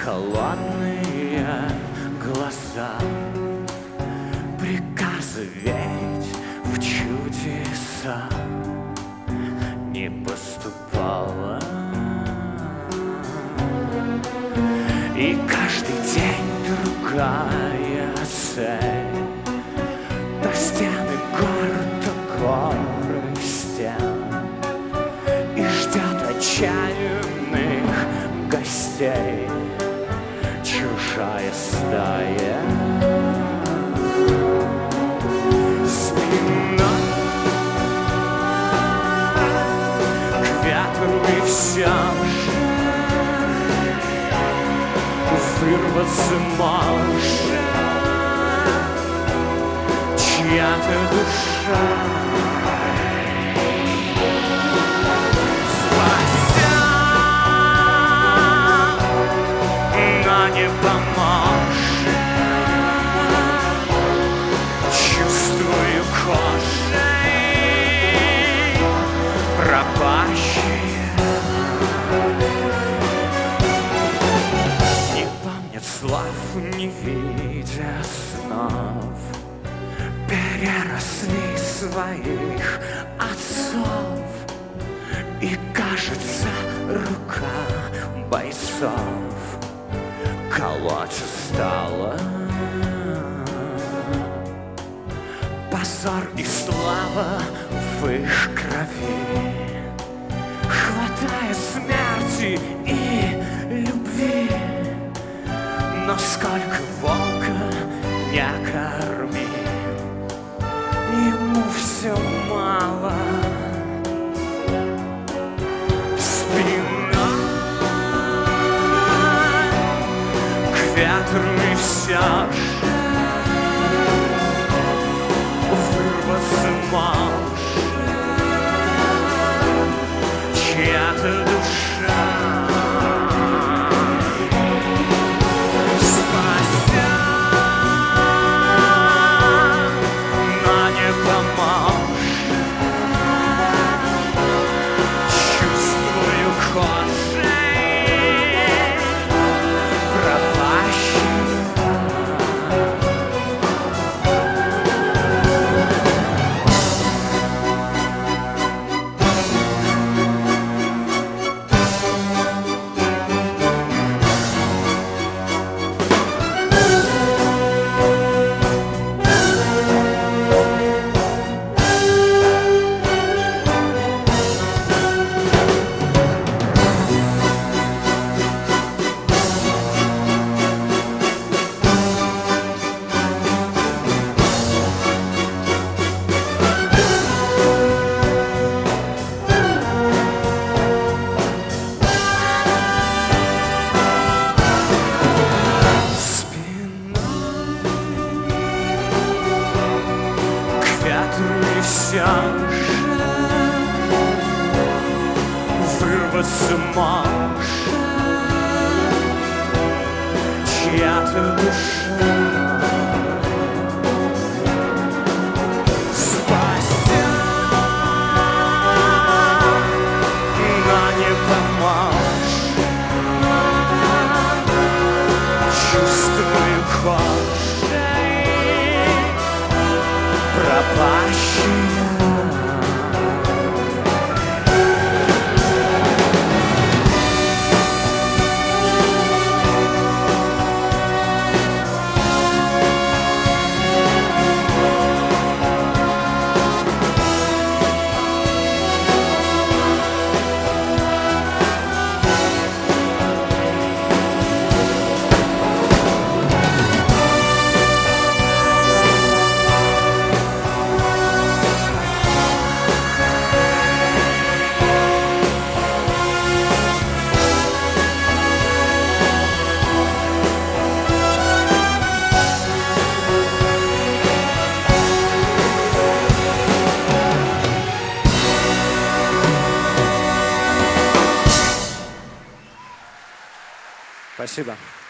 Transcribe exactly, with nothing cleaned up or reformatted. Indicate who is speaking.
Speaker 1: холодные глаза, приказы верить в чудеса не поступало. И каждый день другая цель, то стены гор, то горы стен, и ждет отчаянных гостей чужая стая. Спина к ветру, и все же вырваться может чья-то душа. Спася, но не поможет. Чувствую кожей пропащие, не помнят слав, не видя снов, переросли своих отцов. И кажется, рука бойцов колоть устала. Позор и слава в их крови, хватая смерти и любви. Но сколько волка не корми, ему все мало. Спина к ветру, и все же вырваться может чья-то душа. Спася, но не поможет. Чувствую кожей пропащую. И все же вырваться может чья-то душа. Спася, но не поможет. Чувствую кожей пропащие. Спасибо.